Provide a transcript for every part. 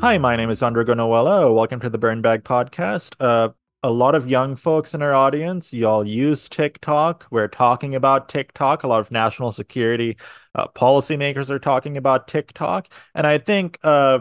Hi, my name is Andrew Noella. Welcome to the Burn Bag Podcast. A lot of young folks in our audience, y'all use TikTok. We're talking about TikTok. A lot of national security policymakers are talking about TikTok. And I think,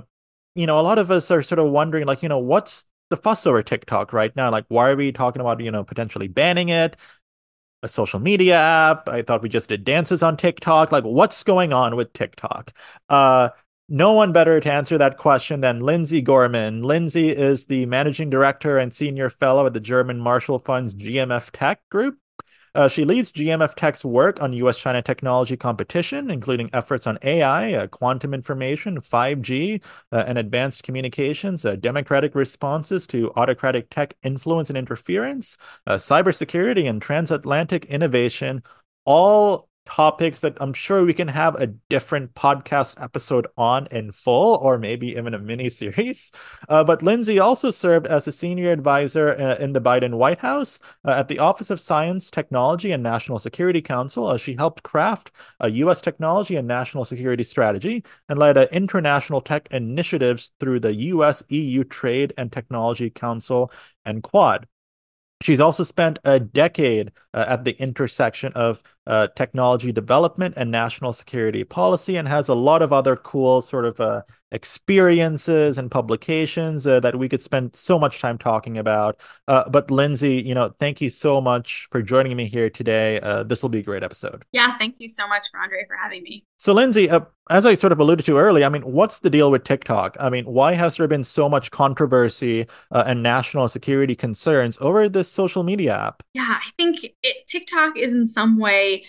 a lot of us are sort of wondering, like, what's the fuss over TikTok right now? Like, why are we talking about, potentially banning it? A social media app. I thought we just did dances on TikTok. Like, what's going on with TikTok? Uh, no one better to answer that question than Lindsay Gorman. Lindsay is the managing director and senior fellow at the German Marshall Fund's GMF Tech Group. She leads GMF Tech's work on US-China technology competition, including efforts on AI, quantum information, 5G, and advanced communications, democratic responses to autocratic tech influence and interference, cybersecurity, and transatlantic innovation, all topics that I'm sure we can have a different podcast episode on in full, or maybe even a mini series. But Lindsay also served as a senior advisor in the Biden White House at the Office of Science, Technology, and National Security Council. She helped craft a U.S. technology and national security strategy and led international tech initiatives through the U.S. EU Trade and Technology Council and Quad. She's also spent a decade at the intersection of technology development and national security policy and has a lot of other cool sort of experiences and publications that we could spend so much time talking about. But Lindsay, thank you so much for joining me here today. This will be a great episode. Yeah, thank you so much, Andre, for having me. So, Lindsay, as I sort of alluded to earlier, I mean, what's the deal with TikTok? I mean, why has there been so much controversy and national security concerns over this social media app? Yeah, I think TikTok is in some way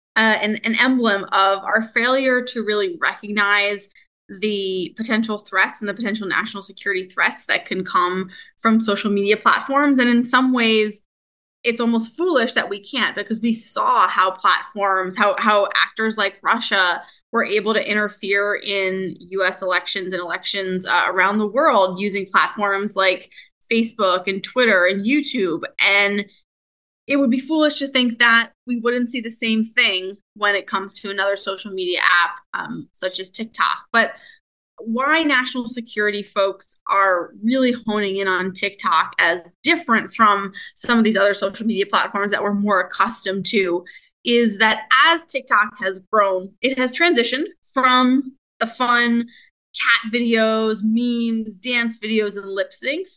an emblem of our failure to really recognize the potential threats and the potential national security threats that can come from social media platforms. And in some ways, it's almost foolish that we can't because we saw how platforms, how actors like Russia were able to interfere in US elections and elections around the world using platforms like Facebook and Twitter and YouTube. And it would be foolish to think that we wouldn't see the same thing when it comes to another social media app such as TikTok. But why national security folks are really honing in on TikTok as different from some of these other social media platforms that we're more accustomed to is that as TikTok has grown, it has transitioned from the fun cat videos, memes, dance videos, and lip syncs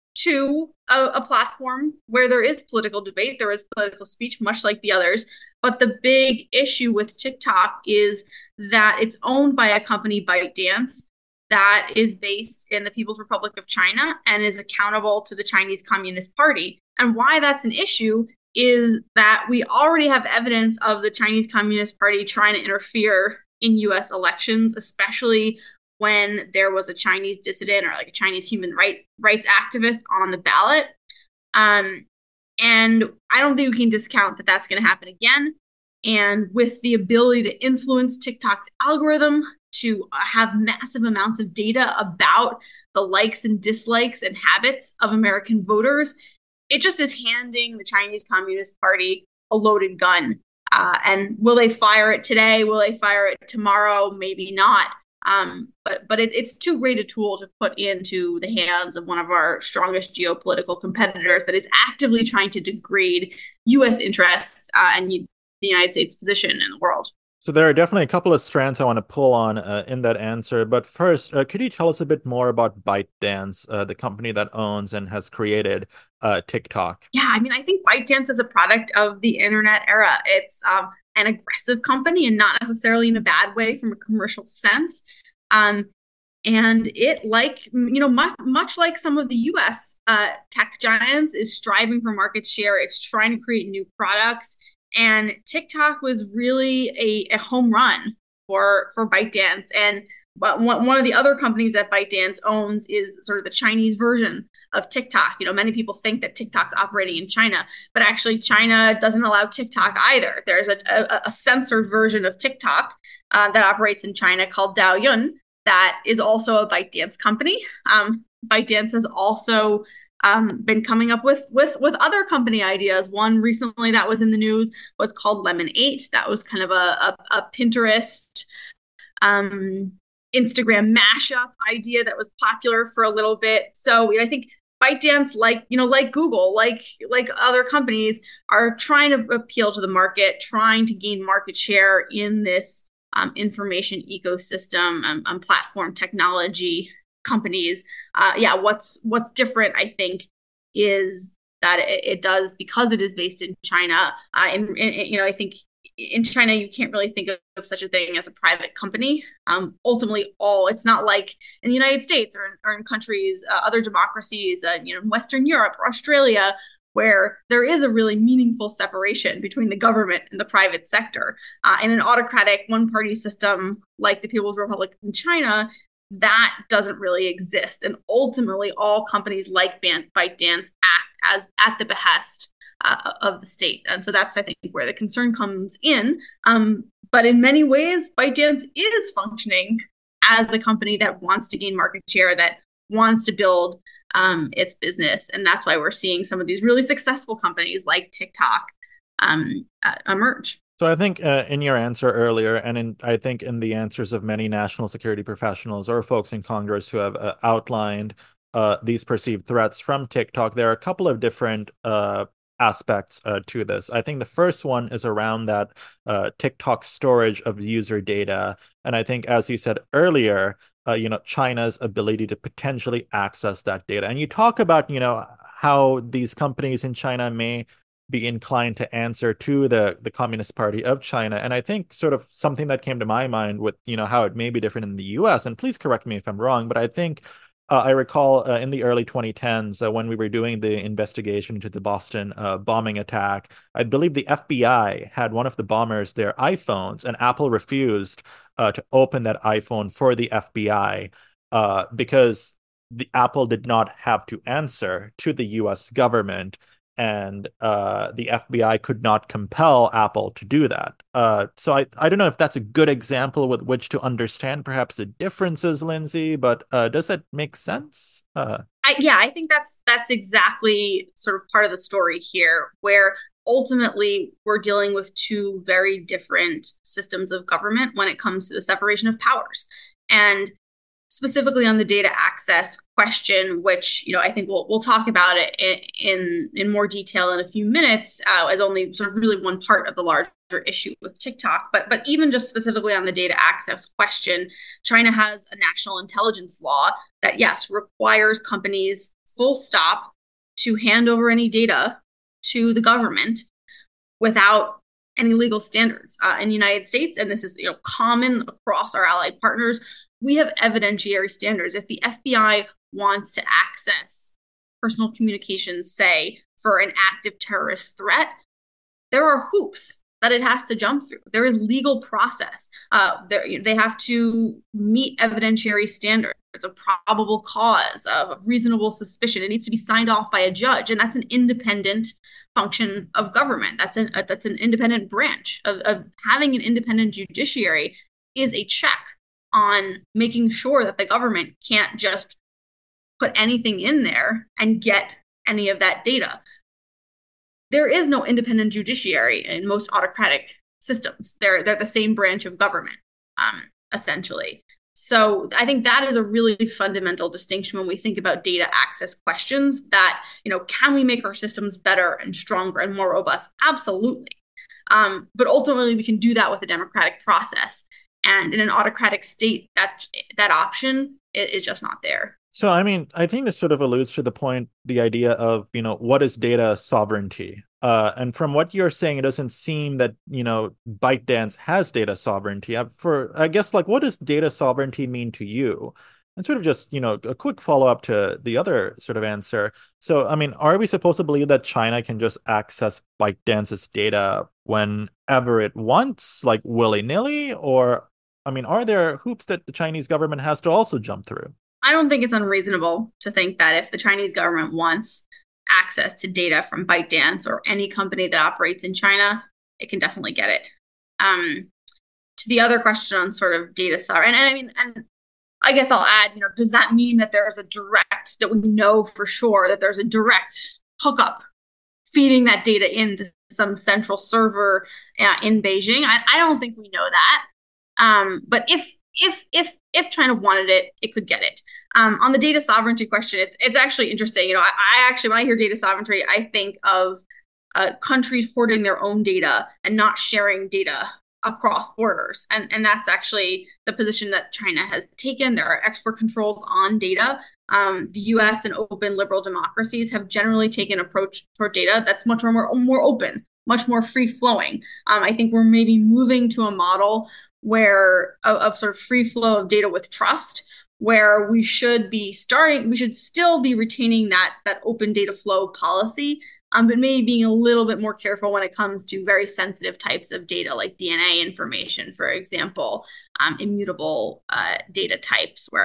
to a platform where there is political debate, there is political speech, much like the others. But the big issue with TikTok is that it's owned by a company, ByteDance, that is based in the People's Republic of China and is accountable to the Chinese Communist Party. And why that's an issue is that we already have evidence of the Chinese Communist Party trying to interfere in US elections, especially when there was a Chinese dissident or like a Chinese rights activist on the ballot. Um, and I don't think we can discount that that's going to happen again. And with the ability to influence TikTok's algorithm, to have massive amounts of data about the likes and dislikes and habits of American voters, it just is handing the Chinese Communist Party a loaded gun. And will they fire it today? Will they fire it tomorrow? Maybe not. But it's too great a tool to put into the hands of one of our strongest geopolitical competitors that is actively trying to degrade U.S. interests and the United States position in the world. So there are definitely a couple of strands I want to pull on in that answer. But first, could you tell us a bit more about ByteDance, the company that owns and has created TikTok? Yeah, I mean, I think ByteDance is a product of the internet era. It's an aggressive company and not necessarily in a bad way from a commercial sense. Um, and it, like, much like some of the US tech giants, is striving for market share. It's trying to create new products. And TikTok was really a home run for ByteDance. And but one of the other companies that ByteDance owns is sort of the Chinese version of TikTok. Many people think that TikTok's operating in China, but actually China doesn't allow TikTok either. There's a censored version of TikTok that operates in China called Douyin that is also a ByteDance company. ByteDance has also been coming up with other company ideas. One recently that was in the news was called Lemon8. That was kind of a Pinterest Instagram mashup idea that was popular for a little bit. So I think ByteDance, like Google, like other companies, are trying to appeal to the market, trying to gain market share in this information ecosystem, platform technology companies. Yeah, what's different, I think, is that it does, because it is based in China. And I think in China, you can't really think of such a thing as a private company. Ultimately, it's not like in the United States or in countries, other democracies, in Western Europe or Australia, where there is a really meaningful separation between the government and the private sector. In an autocratic one-party system like the People's Republic in China, that doesn't really exist. And ultimately, all companies like ByteDance act as at the behest of the state. And so that's, I think, where the concern comes in. But in many ways, ByteDance is functioning as a company that wants to gain market share, that wants to build its business. And that's why we're seeing some of these really successful companies like TikTok emerge. So I think in your answer earlier, and I think in the answers of many national security professionals or folks in Congress who have outlined these perceived threats from TikTok, there are a couple of different aspects to this. I think the first one is around that TikTok storage of user data, and I think, as you said earlier, China's ability to potentially access that data. And you talk about, how these companies in China may be inclined to answer to the Communist Party of China. And I think sort of something that came to my mind with, how it may be different in the US, and please correct me if I'm wrong, but I think I recall in the early 2010s when we were doing the investigation into the Boston bombing attack, I believe the FBI had one of the bombers their iPhones, and Apple refused to open that iPhone for the FBI because the Apple did not have to answer to the US government, and the FBI could not compel Apple to do that. So I don't know if that's a good example with which to understand perhaps the differences, Lindsay, but does that make sense? I think that's exactly sort of part of the story here, where ultimately we're dealing with two very different systems of government when it comes to the separation of powers. And specifically on the data access question, which I think we'll talk about it in more detail in a few minutes, as only sort of really one part of the larger issue with TikTok. But even just specifically on the data access question, China has a national intelligence law that, yes, requires companies, full stop, to hand over any data to the government without any legal standards. In the United States, and this is common across our allied partners, we have evidentiary standards. If the FBI wants to access personal communications, say, for an active terrorist threat, there are hoops that it has to jump through. There is legal process. They have to meet evidentiary standards of probable cause, of reasonable suspicion. It needs to be signed off by a judge, and that's an independent function of government. That's an independent branch of having an independent judiciary is a check on making sure that the government can't just put anything in there and get any of that data. There is no independent judiciary in most autocratic systems. They're the same branch of government, essentially. So I think that is a really fundamental distinction when we think about data access questions, that, can we make our systems better and stronger and more robust? Absolutely. But ultimately, we can do that with a democratic process. And in an autocratic state, that option is just not there. So, I mean, I think this sort of alludes to the idea of, what is data sovereignty? And from what you're saying, it doesn't seem that, ByteDance has data sovereignty. I guess, like, what does data sovereignty mean to you? And sort of just, a quick follow-up to the other sort of answer. So, I mean, are we supposed to believe that China can just access ByteDance's data whenever it wants, like willy-nilly? Or, I mean, are there hoops that the Chinese government has to also jump through? I don't think it's unreasonable to think that if the Chinese government wants access to data from ByteDance or any company that operates in China, it can definitely get it. To the other question on sort of data sovereignty, and I guess I'll add, does that mean that that we know for sure that there's a direct hookup feeding that data into some central server in Beijing? I don't think we know that. But if If China wanted it, it could get it. On the data sovereignty question, it's actually interesting. I actually, when I hear data sovereignty, I think of countries hoarding their own data and not sharing data across borders. And that's actually the position that China has taken. There are export controls on data. The US and open liberal democracies have generally taken an approach toward data that's much more open, much more free flowing. I think we're maybe moving to a model where of sort of free flow of data with trust, where we should still be retaining that open data flow policy, but maybe being a little bit more careful when it comes to very sensitive types of data, like DNA information, for example, immutable data types, where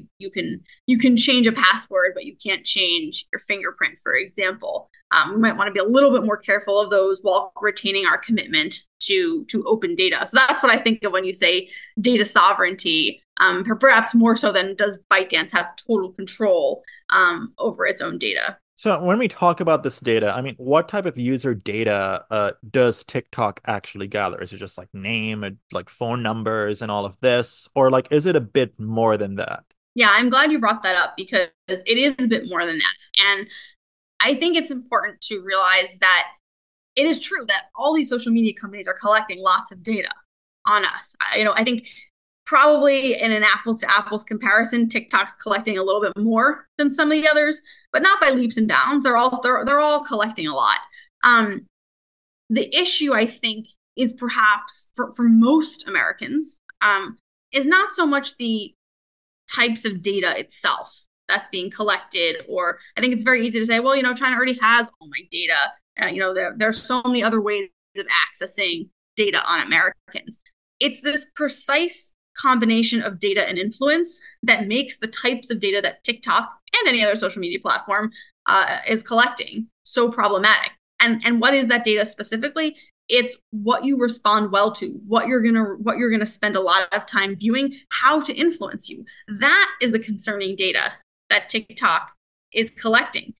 you can change a password, but you can't change your fingerprint, for example. We might want to be a little bit more careful of those while retaining our commitment to open data. So that's what I think of when you say data sovereignty, perhaps more so than does ByteDance have total control over its own data. So when we talk about this data, I mean, what type of user data does TikTok actually gather? Is it just like name, like phone numbers and all of this? Or like, is it a bit more than that? Yeah, I'm glad you brought that up because it is a bit more than that. And I think it's important to realize that it is true that all these social media companies are collecting lots of data on us. I think probably in an apples to apples comparison, TikTok's collecting a little bit more than some of the others, but not by leaps and bounds. They're all collecting a lot. Um, the issue, I think, is perhaps for most Americans, is not so much the types of data itself that's being collected, or I think it's very easy to say, well, China already has all my data. There's so many other ways of accessing data on Americans. It's this precise combination of data and influence that makes the types of data that TikTok and any other social media platform is collecting so problematic. And what is that data specifically? It's what you respond well to, what you're gonna spend a lot of time viewing, how to influence you. That is the concerning data that TikTok is collecting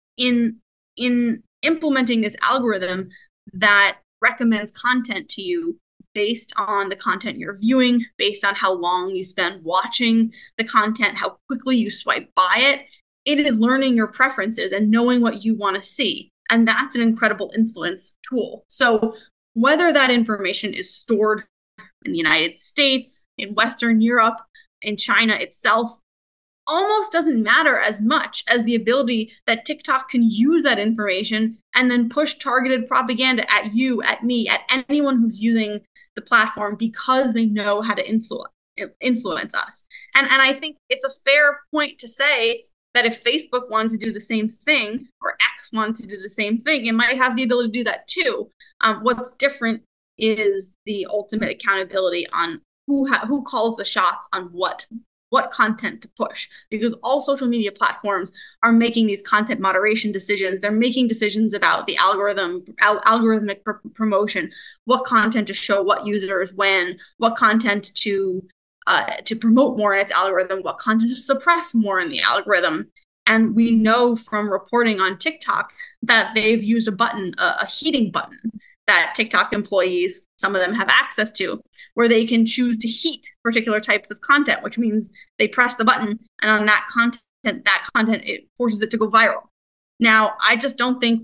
in implementing this algorithm that recommends content to you based on the content you're viewing, based on how long you spend watching the content, how quickly you swipe by it. It is learning your preferences and knowing what you want to see. And that's an incredible influence tool. So whether that information is stored in the United States, in Western Europe, in China itself, almost doesn't matter as much as the ability that TikTok can use that information and then push targeted propaganda at you, at me, at anyone who's using the platform because they know how to influence us. And I think it's a fair point to say that if Facebook wanted to do the same thing, or X wanted to do the same thing, it might have the ability to do that too. What's different is the ultimate accountability on who calls the shots on what content to push, because all social media platforms are making these content moderation decisions. They're making decisions about the algorithmic promotion, what content to show what users when, what content to promote more in its algorithm, what content to suppress more in the algorithm. And we know from reporting on TikTok that they've used a heating button that TikTok employees, some of them have access to, where they can choose to heat particular types of content, which means they press the button and on that content, it forces it to go viral. Now, I just don't think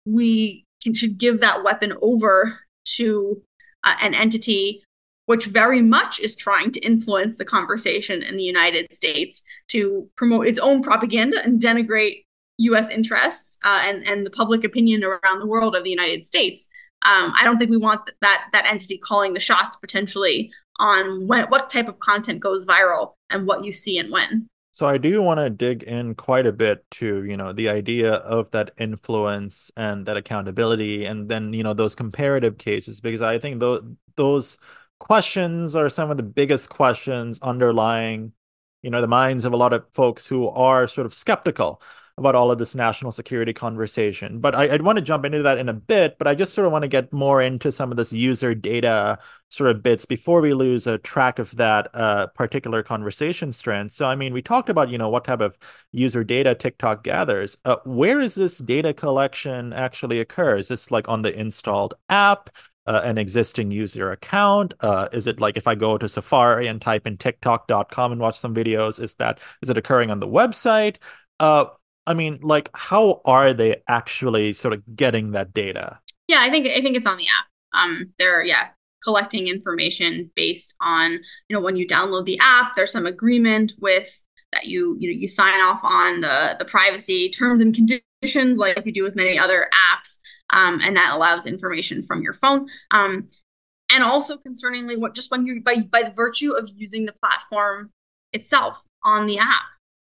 should give that weapon over to an entity which very much is trying to influence the conversation in the United States to promote its own propaganda and denigrate US interests and the public opinion around the world of the United States. I don't think we want that entity calling the shots potentially on what type of content goes viral and what you see and when. So I do want to dig in quite a bit to, the idea of that influence and that accountability, and then, those comparative cases, because I think those questions are some of the biggest questions underlying, the minds of a lot of folks who are sort of skeptical about all of this national security conversation. But I'd want to jump into that in a bit, but I just sort of want to get more into some of this user data sort of bits before we lose a track of that particular conversation strand. So, I mean, we talked about, what type of user data TikTok gathers. Where is this data collection actually occur? Is this like on the installed app? An existing user account? Is it like if I go to Safari and type in TikTok.com and watch some videos, is it occurring on the website? Uh, I mean, like, how are they actually sort of getting that data? Yeah, I think it's on the app. They're collecting information based on, when you download the app, there's some agreement with that you sign off on the privacy terms and conditions like you do with many other apps. And that allows information from your phone. And also concerningly, what just when you by virtue of using the platform itself on the app,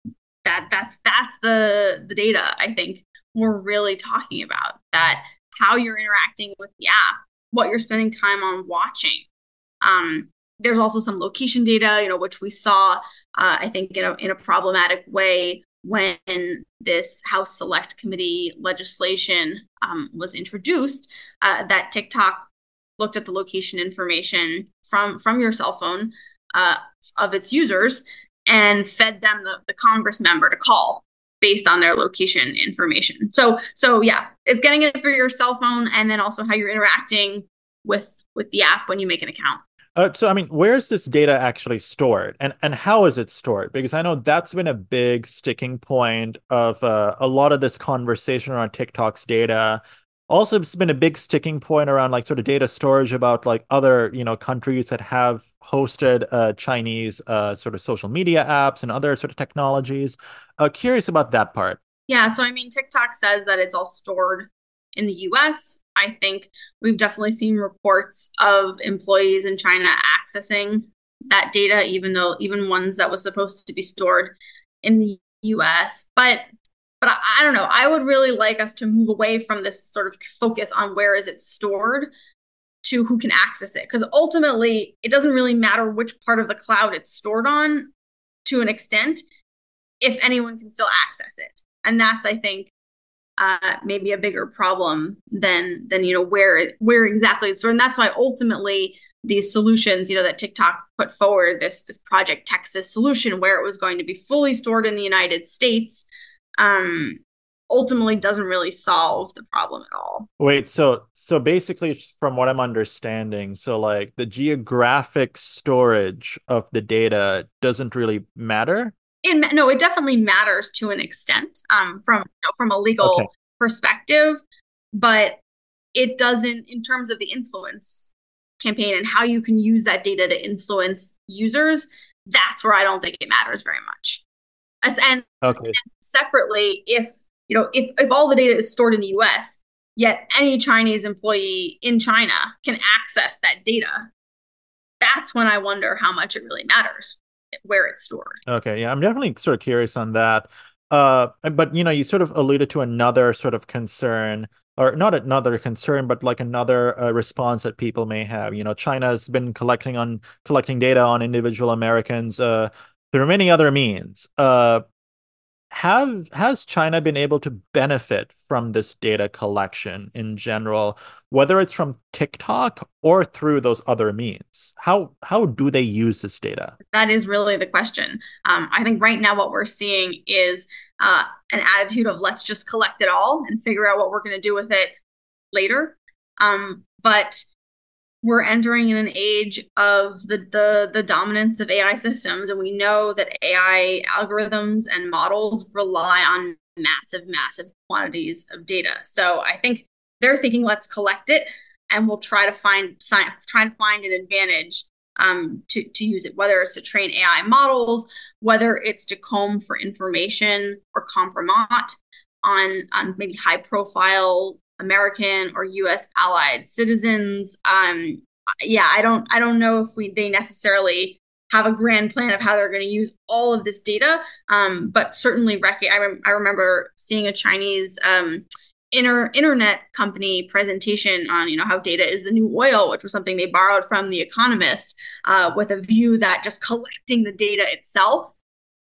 that's the data I think we're really talking about. That how you're interacting with the app, what you're spending time on watching. There's also some location data, which we saw, I think, in a problematic way when this House Select Committee legislation was introduced, that TikTok looked at the location information from your cell phone of its users and fed them the Congress member to call based on their location information. So yeah, it's getting it through your cell phone and then also how you're interacting with the app when you make an account. So, I mean, where's this data actually stored, and how is it stored? Because I know that's been a big sticking point of a lot of this conversation around TikTok's data. Also, it's been a big sticking point around like sort of data storage about like other, countries that have hosted Chinese sort of social media apps and other sort of technologies. Curious about that part. Yeah, so I mean, TikTok says that it's all stored in the US. I think we've definitely seen reports of employees in China accessing that data, even ones that was supposed to be stored in the US. But I don't know. I would really like us to move away from this sort of focus on where is it stored to who can access it. Because ultimately, it doesn't really matter which part of the cloud it's stored on to an extent if anyone can still access it. And that's, I think, maybe a bigger problem than where exactly it's stored. And that's why ultimately these solutions, that TikTok put forward, this Project Texas solution where it was going to be fully stored in the United States, ultimately doesn't really solve the problem at all. Wait, so basically from what I'm understanding, so like the geographic storage of the data doesn't really matter? No, it definitely matters to an extent, from a Okay. legal perspective, but it doesn't in terms of the influence campaign and how you can use that data to influence users. That's where I don't think it matters very much. And Okay. separately, if all the data is stored in the US, yet any Chinese employee in China can access that data, that's when I wonder how much it really matters where it's stored. Okay, yeah, I'm definitely sort of curious on that. But you sort of alluded to another sort of concern, or not another concern, but like another response that people may have. China's been collecting data on individual Americans through many other means. Has China been able to benefit from this data collection in general, whether it's from TikTok or through those other means? How do they use this data? That is really the question. I think right now what we're seeing is an attitude of let's just collect it all and figure out what we're going to do with it later. But we're entering in an age of the dominance of AI systems, and we know that AI algorithms and models rely on massive quantities of data. So I think they're thinking, let's collect it, and we'll try to find an advantage to use it, whether it's to train AI models, whether it's to comb for information or compromise on maybe high profile American or U.S. allied citizens. Yeah, I don't know if they necessarily have a grand plan of how they're going to use all of this data. But certainly, I remember seeing a Chinese internet company presentation on how data is the new oil, which was something they borrowed from The Economist, with a view that just collecting the data itself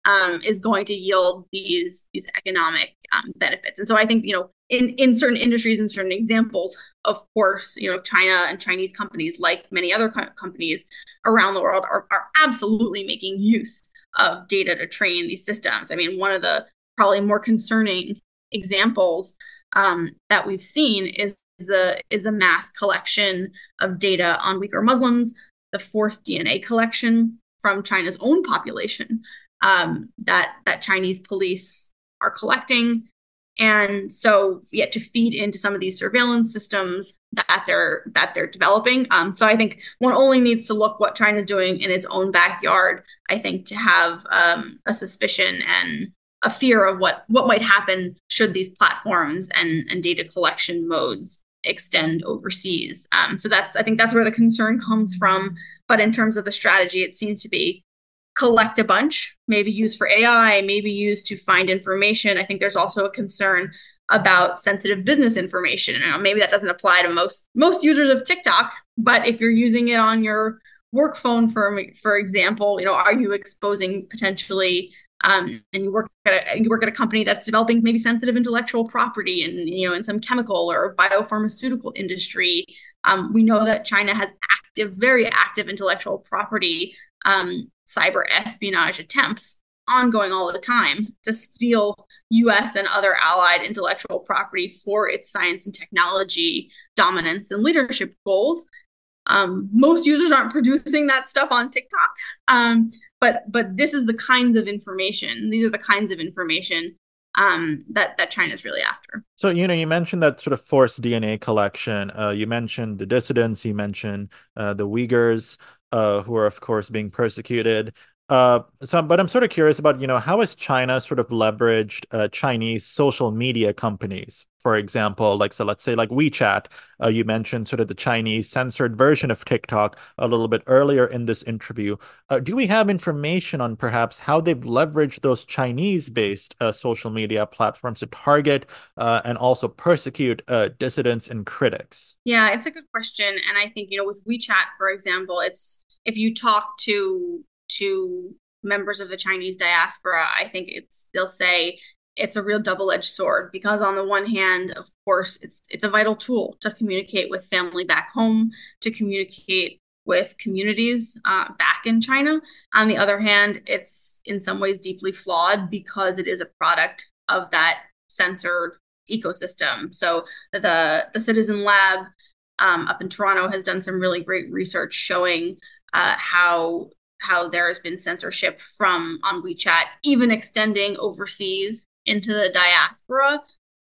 is going to yield these economic benefits. And so I think, in certain industries and certain examples, of course, China and Chinese companies, like many other companies around the world, are absolutely making use of data to train these systems. I mean, one of the probably more concerning examples that we've seen is the mass collection of data on Uyghur Muslims, the forced DNA collection from China's own population that Chinese police are collecting. And so yet to feed into some of these surveillance systems that they're developing. So I think one only needs to look what China's doing in its own backyard, I think, to have a suspicion and a fear of what might happen should these platforms and data collection modes extend overseas. So I think that's where the concern comes from. But in terms of the strategy, it seems to be collect a bunch, maybe use for AI, maybe use to find information. I think there's also a concern about sensitive business information. Maybe that doesn't apply to most users of TikTok, but if you're using it on your work phone, for example, are you exposing potentially and you work at a company that's developing maybe sensitive intellectual property and in some chemical or biopharmaceutical industry. We know that China has very active intellectual property cyber espionage attempts ongoing all the time to steal US and other allied intellectual property for its science and technology dominance and leadership goals. Most users aren't producing that stuff on TikTok, but this is the kinds of information. These are the kinds of information that China's really after. So, you mentioned that sort of forced DNA collection. You mentioned the dissidents. You mentioned the Uyghurs, who are, of course, being persecuted. But I'm sort of curious about, how has China sort of leveraged Chinese social media companies, for example, so let's say like WeChat. You mentioned sort of the Chinese censored version of TikTok a little bit earlier in this interview. Do we have information on perhaps how they've leveraged those Chinese-based social media platforms to target and also persecute dissidents and critics? Yeah, it's a good question. And I think, with WeChat, for example, if you talk to members of the Chinese diaspora, I think they'll say it's a real double-edged sword because on the one hand, of course, it's a vital tool to communicate with family back home, to communicate with communities back in China. On the other hand, it's in some ways deeply flawed because it is a product of that censored ecosystem. So the Citizen Lab up in Toronto has done some really great research showing how there has been censorship on WeChat, even extending overseas into the diaspora.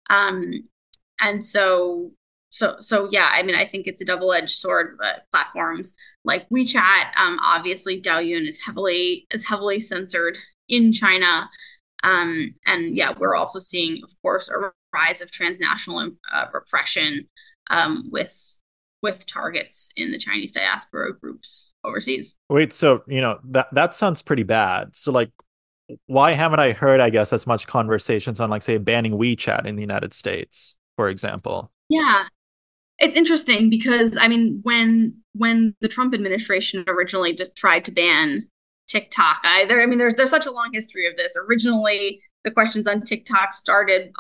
And so yeah, I mean, I think it's a double-edged sword. Platforms like WeChat, obviously Douyin is heavily censored in China. And yeah, we're also seeing, of course, a rise of transnational repression with targets in the Chinese diaspora groups overseas. Wait, so, that sounds pretty bad. So, why haven't I heard, I guess, as much conversations on, say, banning WeChat in the United States, for example? Yeah, it's interesting because I mean, when the Trump administration originally tried to ban TikTok, there's such a long history of this. Originally, the questions on TikTok started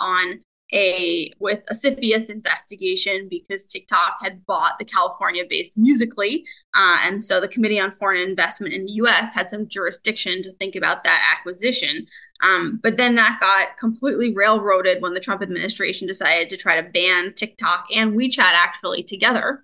with a CFIUS investigation because TikTok had bought the California-based Musical.ly, and so the Committee on Foreign Investment in the U.S. had some jurisdiction to think about that acquisition. But then that got completely railroaded when the Trump administration decided to try to ban TikTok and WeChat actually together.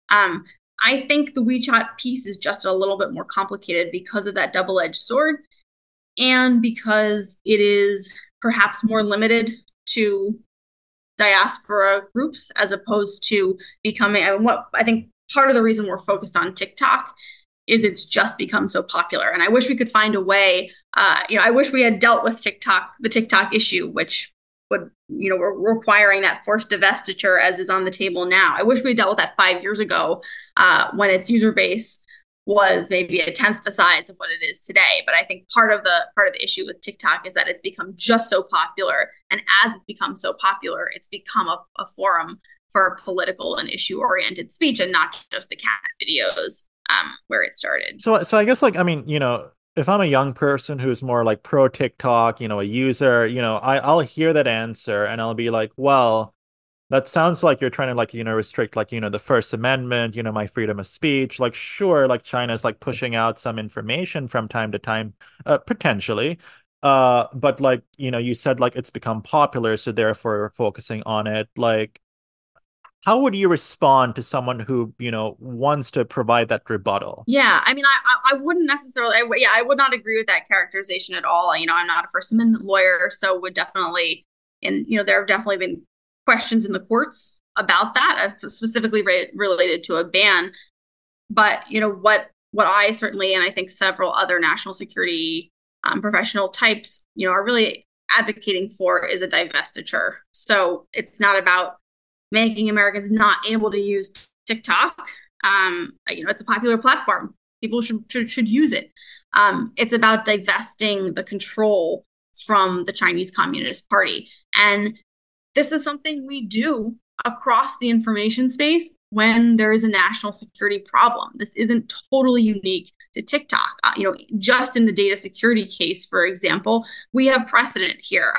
I think the WeChat piece is just a little bit more complicated because of that double-edged sword and because it is perhaps more limited to diaspora groups as opposed to becoming what I think part of the reason we're focused on TikTok is it's just become so popular. And I wish we could find a way, I wish we had dealt with the TikTok issue, which would, we're requiring that forced divestiture as is on the table now. I wish we had dealt with that 5 years ago when its user base was maybe a tenth the size of what it is today. But I think part of the issue with TikTok is that it's become just so popular. And as it's become so popular, it's become a forum for political and issue-oriented speech and not just the cat videos where it started. So I guess if I'm a young person who's more like pro TikTok, a user, I'll hear that answer and I'll be like, well, that sounds like you're trying to like, restrict like, the First Amendment, my freedom of speech. Like, sure, like China's like pushing out some information from time to time, potentially. But like, you said like it's become popular, so therefore we're focusing on it. Like, how would you respond to someone who, wants to provide that rebuttal? Yeah, I mean, I wouldn't necessarily, yeah, I would not agree with that characterization at all. I'm not a First Amendment lawyer, so would definitely, and there have definitely been questions in the courts about that, specifically related to a ban. But what I certainly, and I think several other national security professional types, are really advocating for is a divestiture. So it's not about making Americans not able to use TikTok. It's a popular platform. People should use it. It's about divesting the control from the Chinese Communist Party, and this is something we do across the information space when there is a national security problem. This isn't totally unique to TikTok. Just in the data security case, for example, we have precedent here.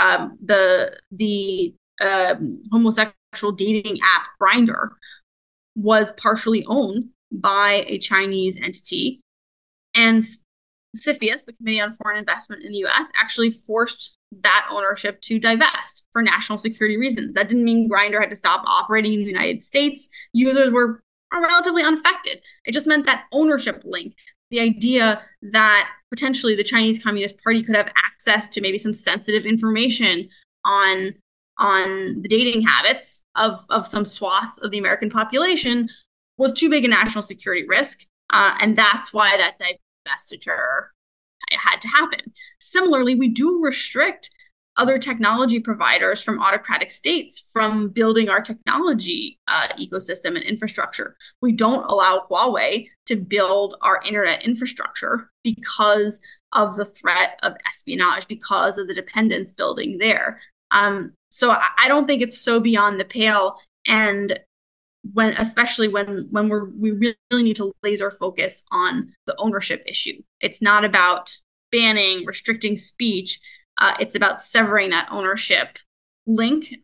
The homosexual dating app Grindr was partially owned by a Chinese entity, and CFIUS, the Committee on Foreign Investment in the US, actually forced that ownership to divest for national security reasons. That didn't mean Grindr had to stop operating in the United States. Users were relatively unaffected. It just meant that ownership link, the idea that potentially the Chinese Communist Party could have access to maybe some sensitive information on the dating habits of some swaths of the American population was too big a national security risk. And that's why that divestiture had to happen. Similarly, we do restrict other technology providers from autocratic states from building our technology ecosystem and infrastructure. We don't allow Huawei to build our internet infrastructure because of the threat of espionage, because of the dependence building there. So I don't think it's so beyond the pale. And especially when we really need to laser focus on the ownership issue. It's not about banning, restricting speech. It's about severing that ownership link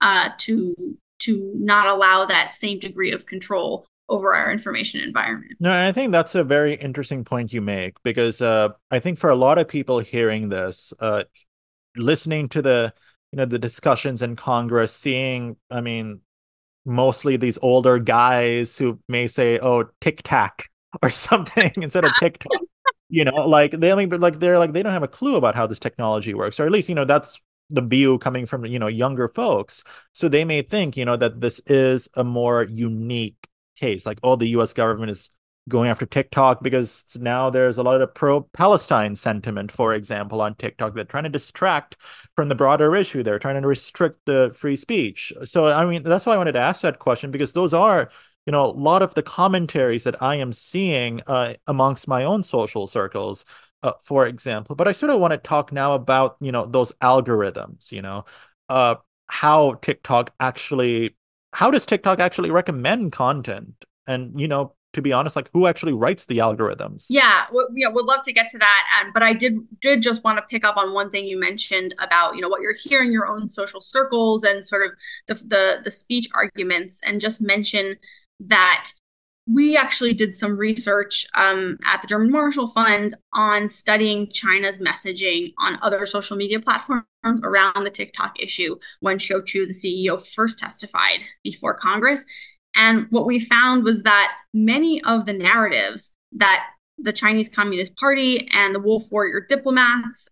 to not allow that same degree of control over our information environment. No, I think that's a very interesting point you make because I think for a lot of people hearing this, listening to the discussions in Congress, seeing, I mean, mostly these older guys who may say, "Oh, Tic Tac" or something instead of TikTok. Like they, I mean, but like they're like they don't have a clue about how this technology works, or at least that's the view coming from younger folks. So they may think that this is a more unique case, like oh, the U.S. government is going after TikTok because now there's a lot of pro-Palestine sentiment, for example, on TikTok. They're trying to distract from the broader issue. They're trying to restrict the free speech. So, I mean, that's why I wanted to ask that question because those are, a lot of the commentaries that I am seeing amongst my own social circles, for example. But I sort of want to talk now about, those algorithms, uh, how TikTok actually, how does TikTok actually recommend content? And, to be honest, like who actually writes the algorithms? Yeah, would love to get to that. But I did just want to pick up on one thing you mentioned about what you're hearing in your own social circles and sort of the speech arguments, and just mention that we actually did some research at the German Marshall Fund on studying China's messaging on other social media platforms around the TikTok issue when Shou Chu, the CEO, first testified before Congress. And what we found was that many of the narratives that the Chinese Communist Party and the Wolf Warrior diplomats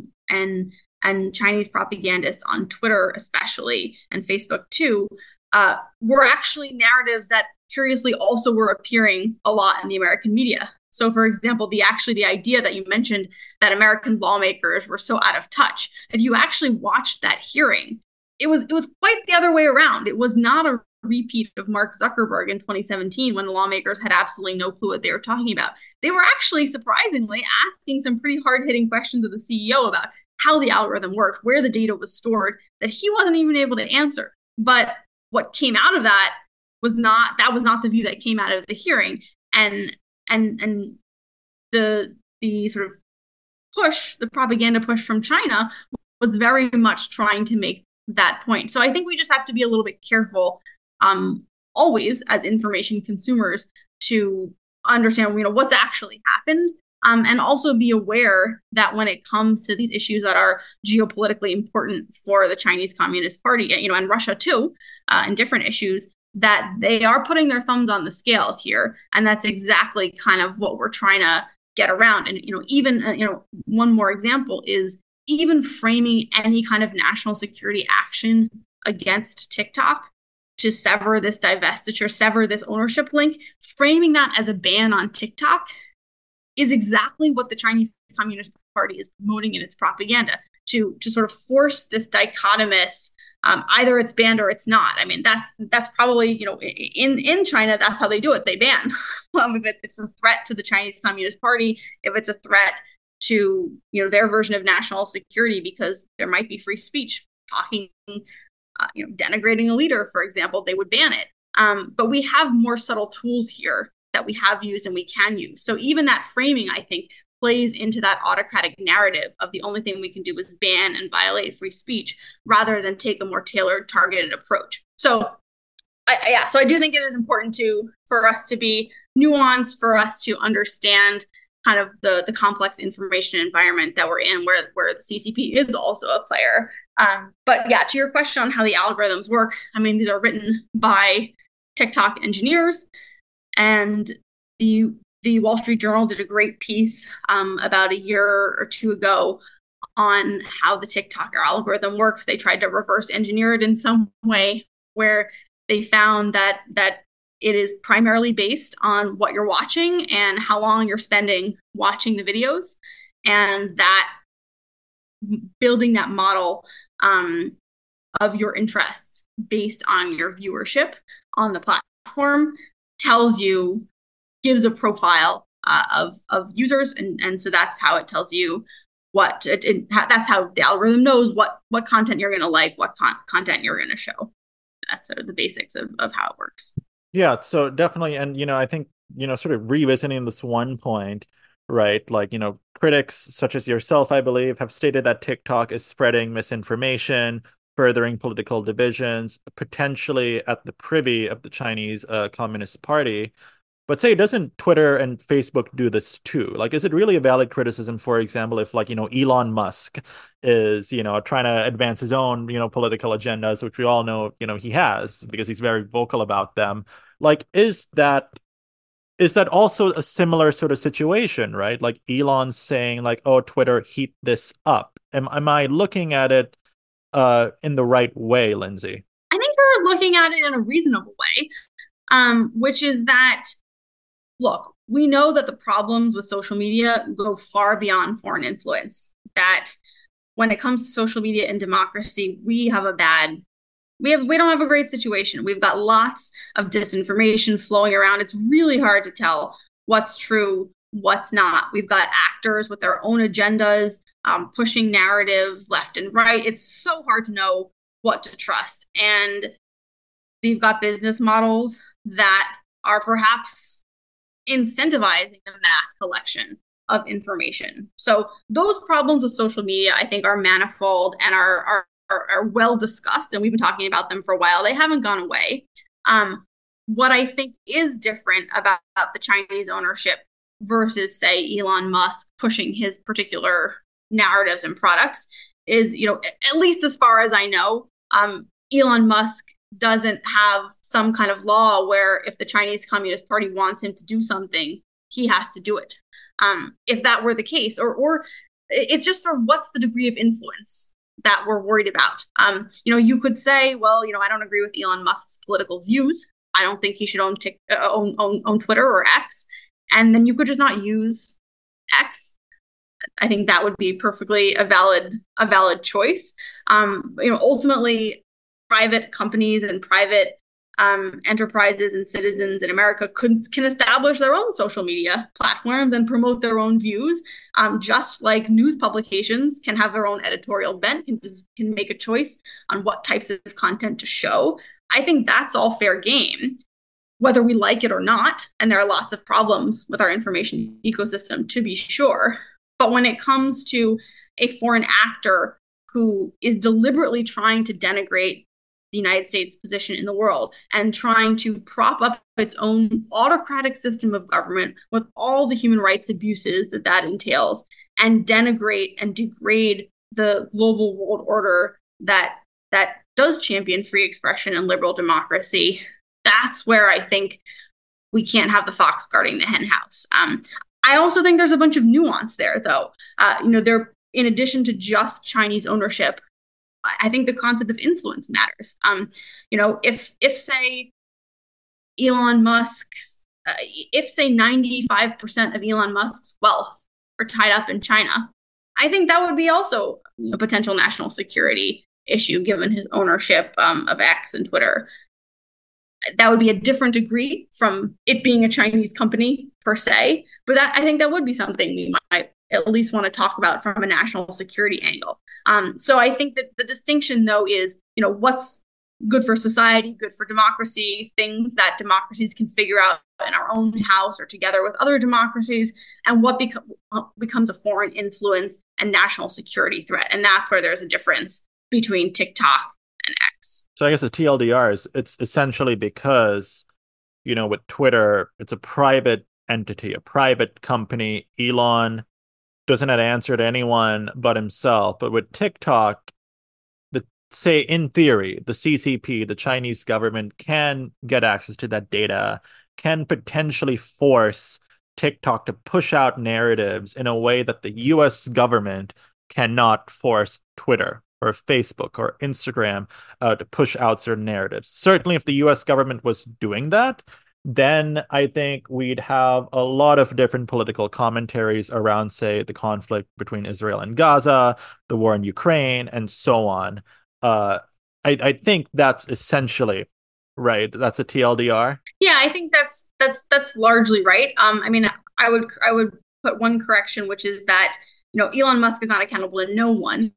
and Chinese propagandists on Twitter, especially, and Facebook too, were actually narratives that curiously also were appearing a lot in the American media. So, for example, the idea that you mentioned that American lawmakers were so out of touch. If you actually watched that hearing, it was quite the other way around. It was not a repeat of Mark Zuckerberg in 2017 when the lawmakers had absolutely no clue what they were talking about. They were actually surprisingly asking some pretty hard-hitting questions of the CEO about how the algorithm worked, where the data was stored, that he wasn't even able to answer. But what came out of that was not the view that came out of the hearing. And the sort of push, the propaganda push from China, was very much trying to make that point. So I think we just have to be a little bit careful, always as information consumers, to understand, what's actually happened. And also be aware that when it comes to these issues that are geopolitically important for the Chinese Communist Party, and Russia too, and different issues, that they are putting their thumbs on the scale here, and that's exactly kind of what we're trying to get around. And even one more example is even framing any kind of national security action against TikTok to sever this divestiture, sever this ownership link, framing that as a ban on TikTok is exactly what the Chinese Communist Party is promoting in its propaganda, to sort of force this dichotomous, either it's banned or it's not. I mean, that's probably, in China, that's how they do it. They ban. If it's a threat to the Chinese Communist Party, if it's a threat to their version of national security, because there might be free speech, talking, denigrating a leader, for example, they would ban it. But we have more subtle tools here that we have used and we can use. So even that framing, I think, plays into that autocratic narrative of the only thing we can do is ban and violate free speech, rather than take a more tailored, targeted approach. So I do think it is important for us to be nuanced, for us to understand kind of the complex information environment that we're in, where the CCP is also a player. But yeah, to your question on how the algorithms work, I mean, these are written by TikTok engineers, and the Wall Street Journal did a great piece about a year or two ago on how the TikTok algorithm works. They tried to reverse engineer it in some way, where they found that it is primarily based on what you're watching and how long you're spending watching the videos, and that building that model of your interests based on your viewership on the platform gives a profile of users, and so that's how it tells you that's how the algorithm knows what content you're going to like, what content you're going to show. That's sort of the basics of how it works. Yeah, so definitely, and I think, sort of revisiting this one point, right? Like, critics such as yourself, I believe, have stated that TikTok is spreading misinformation, furthering political divisions, potentially at the privy of the Chinese Communist Party. But say, doesn't Twitter and Facebook do this too? Like, is it really a valid criticism, for example, if, like, Elon Musk is, trying to advance his own, political agendas, which we all know, he has, because he's very vocal about them. Like, is that also a similar sort of situation, right? Like Elon's saying, like, oh, Twitter, heat this up. Am I looking at it in the right way, Lindsay? I think we're looking at it in a reasonable way, which is that, look, we know that the problems with social media go far beyond foreign influence. That when it comes to social media and democracy, we don't have a great situation. We've got lots of disinformation flowing around. It's really hard to tell what's true, what's not. We've got actors with their own agendas, pushing narratives left and right. It's so hard to know what to trust. And you've got business models that are perhaps incentivizing the mass collection of information. So those problems with social media, I think, are manifold and are well discussed, and we've been talking about them for a while. They haven't gone away. What I think is different about the Chinese ownership versus, say, Elon Musk pushing his particular narratives and products is, at least as far as I know, Elon Musk doesn't have some kind of law where if the Chinese Communist Party wants him to do something, he has to do it. If that were the case, or it's just for what's the degree of influence that we're worried about. You could say, well, I don't agree with Elon Musk's political views. I don't think he should own Twitter or X, and then you could just not use X. I think that would be perfectly a valid choice. Ultimately, private companies and private enterprises and citizens in America can establish their own social media platforms and promote their own views, just like news publications can have their own editorial bent, can make a choice on what types of content to show. I think that's all fair game, whether we like it or not. And there are lots of problems with our information ecosystem, to be sure. But when it comes to a foreign actor who is deliberately trying to denigrate the United States' position in the world and trying to prop up its own autocratic system of government with all the human rights abuses that that entails, and denigrate and degrade the global world order that does champion free expression and liberal democracy, that's where I think we can't have the fox guarding the hen house. I also think there's a bunch of nuance there, though. There, in addition to just Chinese ownership, I think the concept of influence matters. If say Elon Musk's, if say 95% of Elon Musk's wealth are tied up in China, I think that would be also a potential national security issue given his ownership of X and Twitter. That would be a different degree from it being a Chinese company per se, but I think that would be something we might at least want to talk about from a national security angle. So I think that the distinction, though, is what's good for society, good for democracy, things that democracies can figure out in our own house or together with other democracies, and what becomes a foreign influence and national security threat. And that's where there's a difference between TikTok and X. So I guess the TLDR is it's essentially because, with Twitter, it's a private entity, a private company. Elon doesn't have to answer to anyone but himself. But with TikTok, say in theory, the CCP, the Chinese government, can get access to that data, can potentially force TikTok to push out narratives in a way that the US government cannot force Twitter or Facebook or Instagram to push out certain narratives. Certainly, if the US government was doing that, then I think we'd have a lot of different political commentaries around, say, the conflict between Israel and Gaza, the war in Ukraine, and so on. Uh, I think that's essentially right. That's a TLDR. Yeah, I think that's largely right. I would put one correction, which is that Elon Musk is not accountable to no one.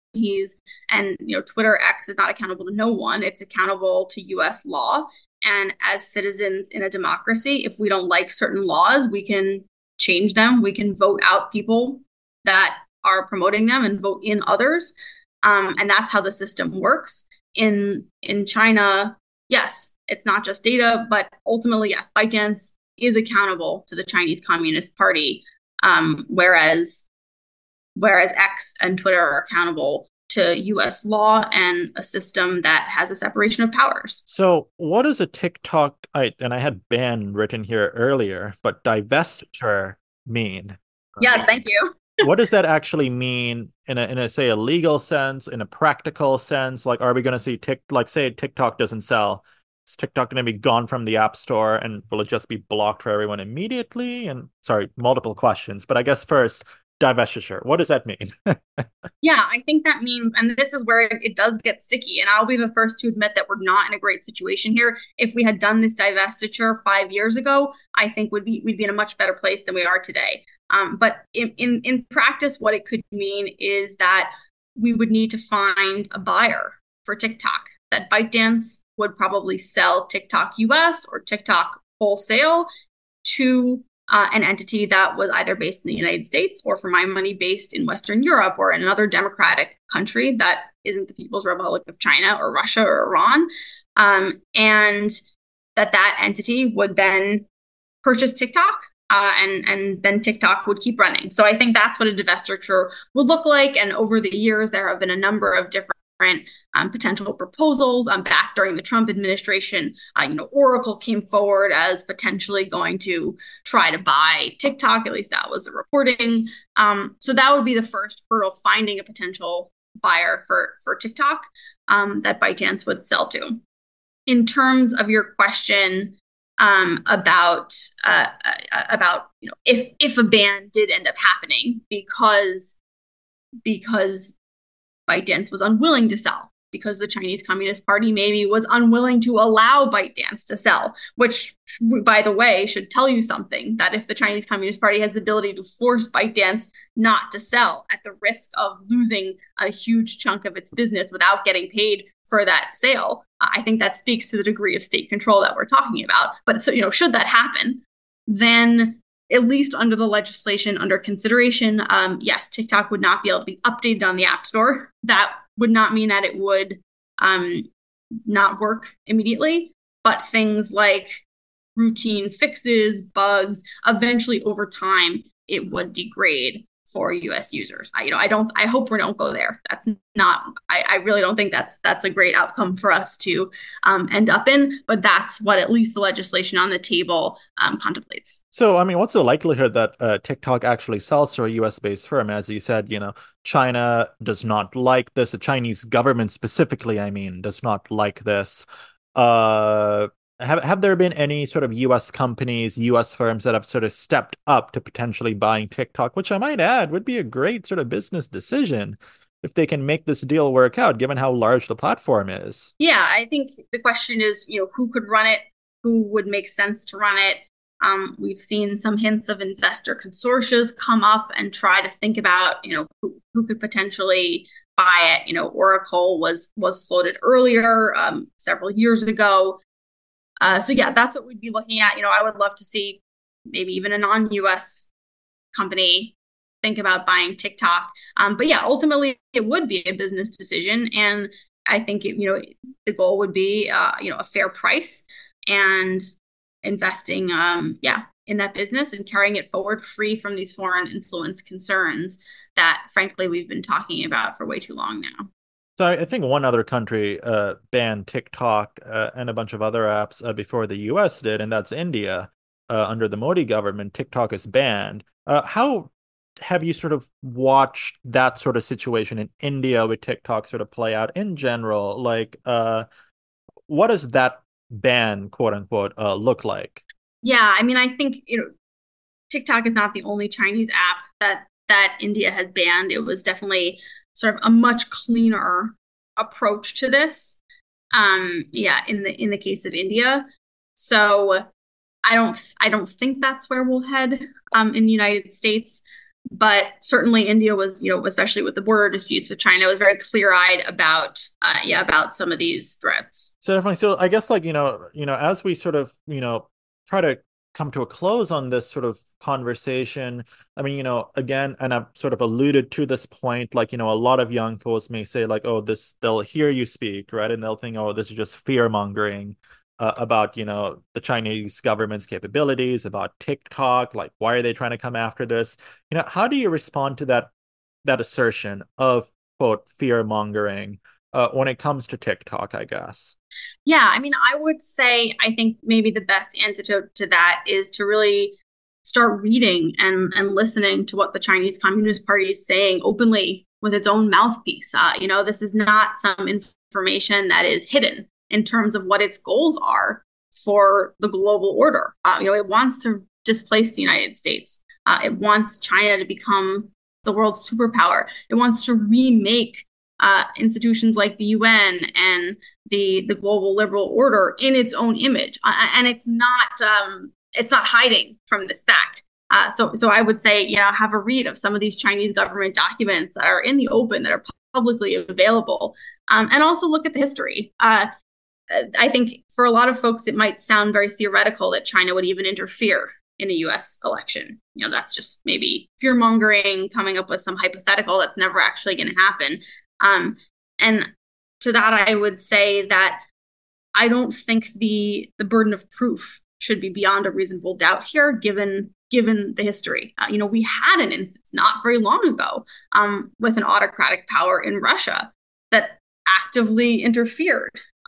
Twitter X is not accountable to no one. It's accountable to U.S. law. And as citizens in a democracy, if we don't like certain laws, we can change them. We can vote out people that are promoting them and vote in others. And that's how the system works. In China, yes, it's not just data, but ultimately, yes, ByteDance is accountable to the Chinese Communist Party, whereas X and Twitter are accountable to U.S. law and a system that has a separation of powers. So, what is a TikTok? And I had ban written here earlier, but divestiture mean? Yeah, thank you. What does that actually mean in a say a legal sense, in a practical sense? Like, are we going to see say TikTok doesn't sell? Is TikTok going to be gone from the App Store, and will it just be blocked for everyone immediately? And sorry, multiple questions, but I guess first, divestiture. What does that mean? Yeah, I think that means, and this is where it does get sticky. And I'll be the first to admit that we're not in a great situation here. If we had done this divestiture 5 years ago, I think we'd be in a much better place than we are today. But in practice, what it could mean is that we would need to find a buyer for TikTok. That ByteDance would probably sell TikTok US or TikTok wholesale to an entity that was either based in the United States or, for my money, based in Western Europe or in another democratic country that isn't the People's Republic of China or Russia or Iran. And that entity would then purchase TikTok. And then TikTok would keep running. So I think that's what a divestiture would look like. And over the years, there have been a number of different potential proposals. Back during the Trump administration, Oracle came forward as potentially going to try to buy TikTok. At least that was the reporting. So that would be the first hurdle, finding a potential buyer for TikTok that ByteDance would sell to. In terms of your question about if a ban did end up happening because ByteDance was unwilling to sell, because the Chinese Communist Party maybe was unwilling to allow ByteDance to sell, which, by the way, should tell you something, that if the Chinese Communist Party has the ability to force ByteDance not to sell at the risk of losing a huge chunk of its business without getting paid for that sale, I think that speaks to the degree of state control that we're talking about. But so, should that happen, then at least under the legislation under consideration, yes, TikTok would not be able to be updated on the App Store. That would not mean that it would um, not work immediately, but things like routine fixes, bugs, eventually over time, it would degrade for US users. I hope we don't go there. That's not, I really don't think that's a great outcome for us to end up in, but that's what at least the legislation on the table contemplates. So, I mean, what's the likelihood that TikTok actually sells to a US-based firm? As you said, China does not like this. The Chinese government specifically, I mean, does not like this. Uh, have there been any sort of US companies, US firms that have sort of stepped up to potentially buying TikTok, which I might add would be a great sort of business decision if they can make this deal work out, given how large the platform is? Yeah, I think the question is, who could run it, who would make sense to run it. We've seen some hints of investor consortia come up and try to think about, who could potentially buy it. Oracle was floated earlier, several years ago. So yeah, that's what we'd be looking at. I would love to see maybe even a non-US company think about buying TikTok. But yeah, ultimately it would be a business decision. And I think, the goal would be, a fair price and investing, in that business and carrying it forward free from these foreign influence concerns that frankly, we've been talking about for way too long now. So I think one other country banned TikTok and a bunch of other apps before the US did, and that's India. Under the Modi government, TikTok is banned. How have you sort of watched that sort of situation in India with TikTok sort of play out in general? Like, what does that ban, quote unquote, look like? Yeah, I mean, I think, TikTok is not the only Chinese app that India has banned. It was definitely sort of a much cleaner approach to this. Yeah, in the case of India. So I don't think that's where we'll head in the United States. But certainly India was, especially with the border disputes with China, was very clear-eyed about some of these threats. So definitely. So I guess like, as we sort of, try to come to a close on this sort of conversation, I mean, again, and I've sort of alluded to this point, like, a lot of young folks may say like, oh, they'll hear you speak, right? And they'll think, oh, this is just fear mongering about, the Chinese government's capabilities, about TikTok, like, why are they trying to come after this? How do you respond to that assertion of, quote, fear mongering when it comes to TikTok, I guess? Yeah, I mean, I would say I think maybe the best antidote to that is to really start reading and listening to what the Chinese Communist Party is saying openly with its own mouthpiece. This is not some information that is hidden in terms of what its goals are for the global order. It wants to displace the United States. It wants China to become the world's superpower. It wants to remake institutions like the UN and the global liberal order in its own image, and it's not hiding from this fact. So I would say, have a read of some of these Chinese government documents that are in the open, that are publicly available, and also look at the history. I think for a lot of folks, it might sound very theoretical that China would even interfere in a US election. That's just maybe fear mongering, coming up with some hypothetical that's never actually going to happen. And to that, I would say that I don't think the burden of proof should be beyond a reasonable doubt here, given the history. We had an instance not very long ago with an autocratic power in Russia that actively interfered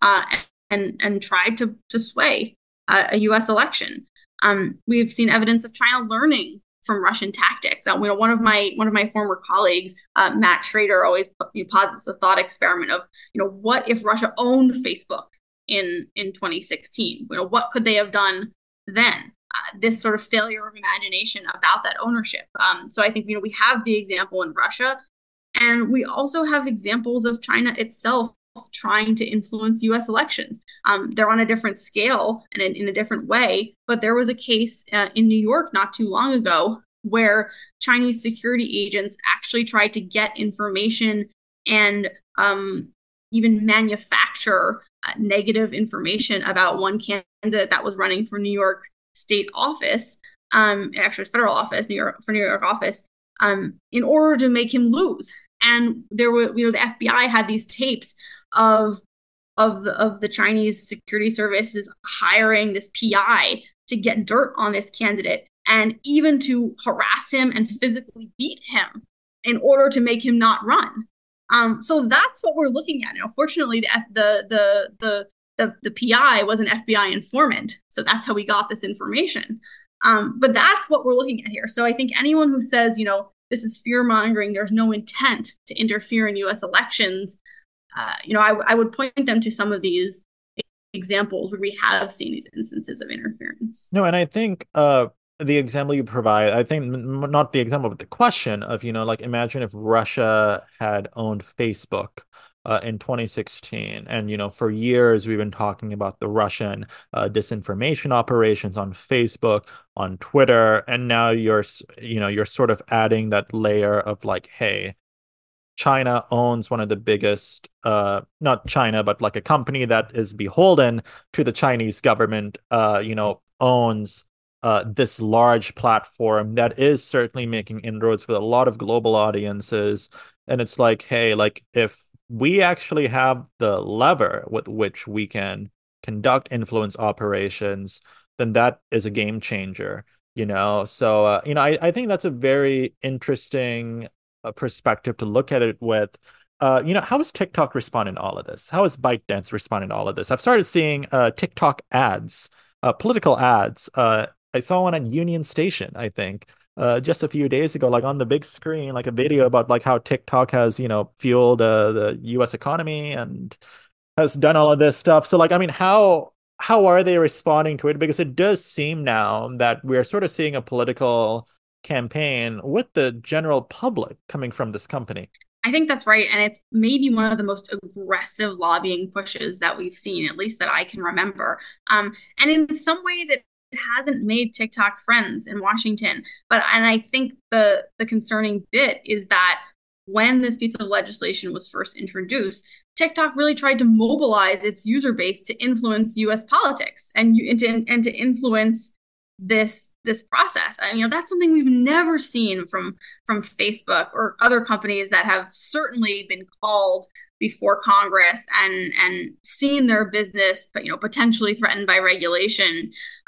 and tried to sway a U.S. election. We've seen evidence of China learning from Russian tactics. One of my former colleagues, Matt Schrader, always posits the thought experiment of, what if Russia owned Facebook in 2016? What could they have done then? This sort of failure of imagination about that ownership. So I think we have the example in Russia, and we also have examples of China itself trying to influence US elections. They're on a different scale and in a different way, but there was a case in New York not too long ago where Chinese security agents actually tried to get information and even manufacture negative information about one candidate that was running for New York state office actually federal office, New York office, in order to make him lose. And there were, the FBI had these tapes of the Chinese security services hiring this PI to get dirt on this candidate and even to harass him and physically beat him in order to make him not run. So that's what we're looking at. Fortunately, the PI was an FBI informant, so that's how we got this information. But that's what we're looking at here. So I think anyone who says, this is fear mongering, there's no intent to interfere in U.S. elections, I would point them to some of these examples where we have seen these instances of interference. No, and I think the example you provide, I think not the example, but the question of, like imagine if Russia had owned Facebook in 2016. And, for years we've been talking about the Russian disinformation operations on Facebook, on Twitter, and now you're sort of adding that layer of like, hey, China owns one of the biggest, not China, but like a company that is beholden to the Chinese government, owns this large platform that is certainly making inroads with a lot of global audiences. And it's like, hey, like if we actually have the lever with which we can conduct influence operations, then that is a game changer. So I think that's a very interesting perspective to look at it with. How is TikTok responding to all of this? How is ByteDance responding to all of this? I've started seeing TikTok ads, political ads. I saw one at Union Station, I think, just a few days ago, like on the big screen, like a video about like how TikTok has, fueled the U.S. economy and has done all of this stuff. So like, I mean, how are they responding to it? Because it does seem now that we're sort of seeing a political campaign with the general public coming from this company. I think that's right. And it's maybe one of the most aggressive lobbying pushes that we've seen, at least that I can remember. And in some ways, it hasn't made TikTok friends in Washington. And I think the concerning bit is that when this piece of legislation was first introduced, TikTok really tried to mobilize its user base to influence U.S. politics and to influence this process. I mean, that's something we've never seen from Facebook or other companies that have certainly been called before Congress and seen their business, but potentially threatened by regulation.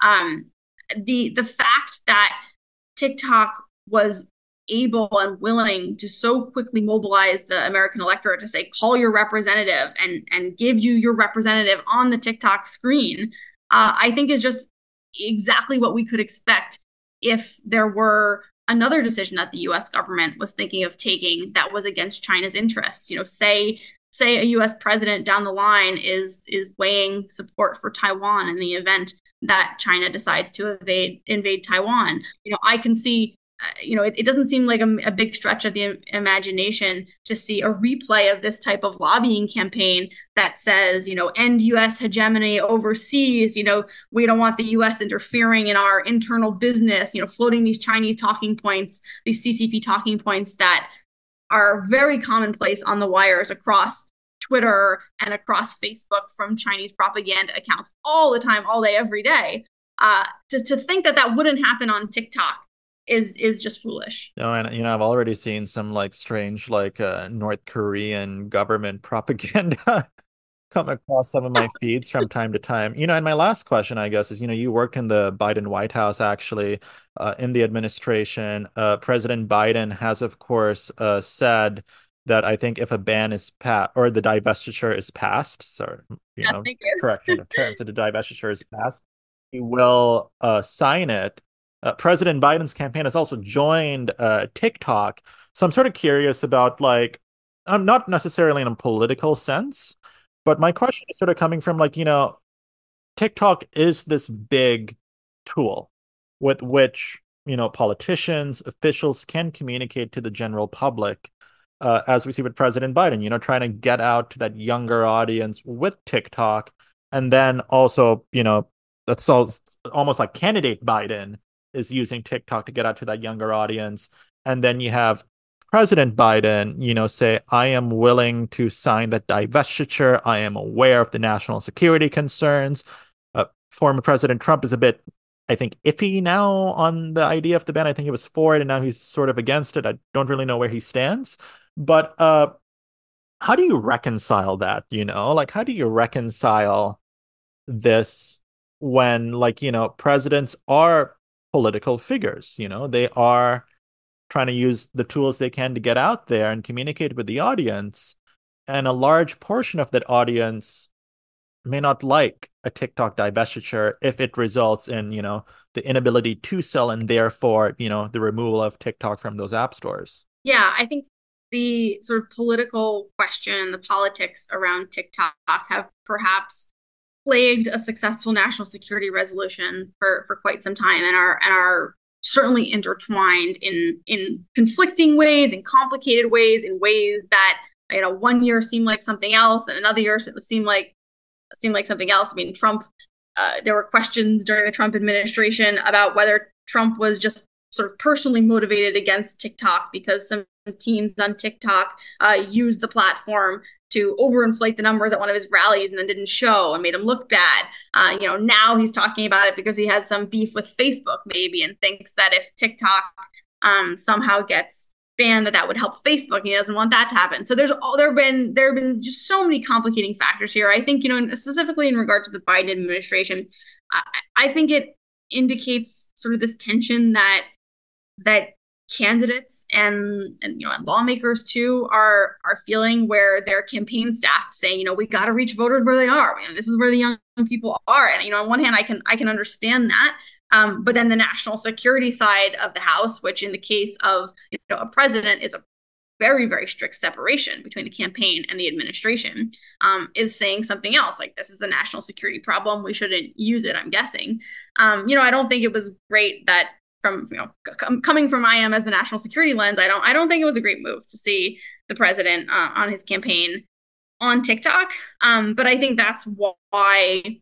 The fact that TikTok was able and willing to so quickly mobilize the American electorate to say, call your representative and give you your representative on the TikTok screen, I think is just exactly what we could expect if there were another decision that the US government was thinking of taking that was against China's interests. Say a US president down the line is weighing support for Taiwan in the event that China decides to invade Taiwan. I can see it doesn't seem like a big stretch of the imagination to see a replay of this type of lobbying campaign that says, end U.S. hegemony overseas. We don't want the U.S. interfering in our internal business, floating these Chinese talking points, these CCP talking points that are very commonplace on the wires across Twitter and across Facebook from Chinese propaganda accounts all the time, all day, every day. To think that wouldn't happen on TikTok is just foolish. No, and I've already seen some like strange like North Korean government propaganda come across some of my feeds from time to time. And my last question, I guess, is, you worked in the Biden White House actually, in the administration. President Biden has, of course, said that I think if a ban is passed or the divestiture is passed, sorry, Yeah, thank you. correction of terms, that the divestiture is passed, he will sign it. President Biden's campaign has also joined TikTok. So I'm sort of curious about like, I'm not necessarily in a political sense, but my question is sort of coming from like, TikTok is this big tool with which, politicians, officials can communicate to the general public, as we see with President Biden, trying to get out to that younger audience with TikTok. And then also, that's almost like candidate Biden is using TikTok to get out to that younger audience. And then you have President Biden, say, I am willing to sign that divestiture. I am aware of the national security concerns. Former President Trump is a bit I think, iffy now on the idea of the ban. I think he was for it, and now he's sort of against it. I don't really know where he stands. But how do you reconcile that, Like, how do you reconcile this when, like, presidents are political figures, They are trying to use the tools they can to get out there and communicate with the audience. And a large portion of that audience may not like a TikTok divestiture if it results in, the inability to sell and therefore, the removal of TikTok from those app stores. Yeah, I think the sort of political question, the politics around TikTok have perhaps plagued a successful national security resolution for quite some time and are certainly intertwined in conflicting ways, in complicated ways, in ways that, one year seemed like something else and another year seemed like something else. I mean, Trump, there were questions during the Trump administration about whether Trump was just sort of personally motivated against TikTok because some teens on TikTok used the platform to overinflate the numbers at one of his rallies and then didn't show and made him look bad. Now he's talking about it because he has some beef with Facebook maybe and thinks that if TikTok somehow gets banned, that would help Facebook. He doesn't want that to happen. So there have been just so many complicating factors here. I think, specifically in regard to the Biden administration, I think it indicates sort of this tension that candidates and lawmakers too are feeling, where their campaign staff saying, we got to reach voters where they are. This is where the young people are. And on one hand, I can understand that. But then the national security side of the House, which in the case of a president is a very, very strict separation between the campaign and the administration, is saying something else. Like, this is a national security problem. We shouldn't use it, I'm guessing. I don't think it was great that from, coming from IM as the national security lens, I don't think it was a great move to see the president on his campaign on TikTok. But I think that's why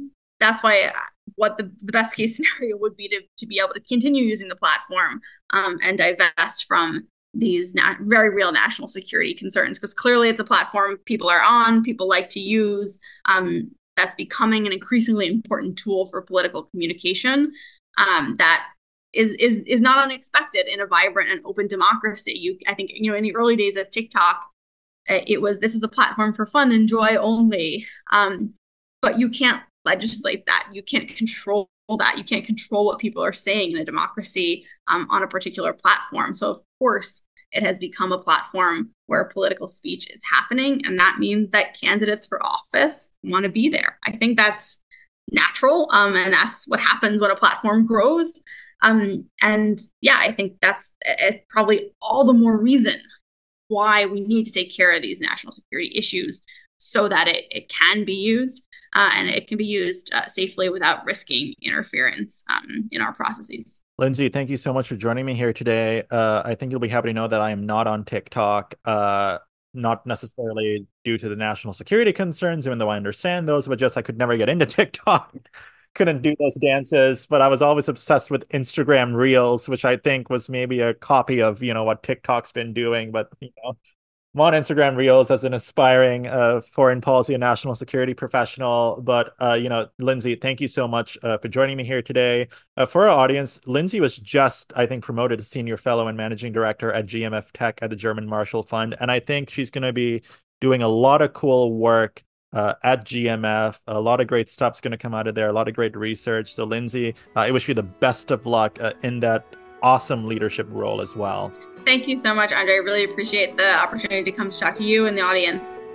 what the best case scenario would be to be able to continue using the platform and divest from these very real national security concerns, because clearly it's a platform people are on, people like to use, that's becoming an increasingly important tool for political communication, that is not unexpected in a vibrant and open democracy. I think, in the early days of TikTok, this is a platform for fun and joy only, but you can't legislate that. You can't control that. You can't control what people are saying in a democracy on a particular platform. So of course, it has become a platform where political speech is happening, and that means that candidates for office want to be there. I think that's natural, and that's what happens when a platform grows. And yeah, I think that's probably all the more reason why we need to take care of these national security issues so that it can be used. And it can be used safely without risking interference in our processes. Lindsay, thank you so much for joining me here today. I think you'll be happy to know that I am not on TikTok, not necessarily due to the national security concerns, even though I understand those, but just I could never get into TikTok. Couldn't do those dances, but I was always obsessed with Instagram Reels, which I think was maybe a copy of, what TikTok's been doing. But, I'm on Instagram Reels as an aspiring foreign policy and national security professional. But, Lindsay, thank you so much for joining me here today. For our audience, Lindsay was just, I think, promoted to senior fellow and managing director at GMF Tech at the German Marshall Fund. And I think she's going to be doing a lot of cool work at GMF. A lot of great stuff's going to come out of there, a lot of great research. So, Lindsay, I wish you the best of luck in that awesome leadership role as well. Thank you so much, Andre. I really appreciate the opportunity to come to talk to you and the audience.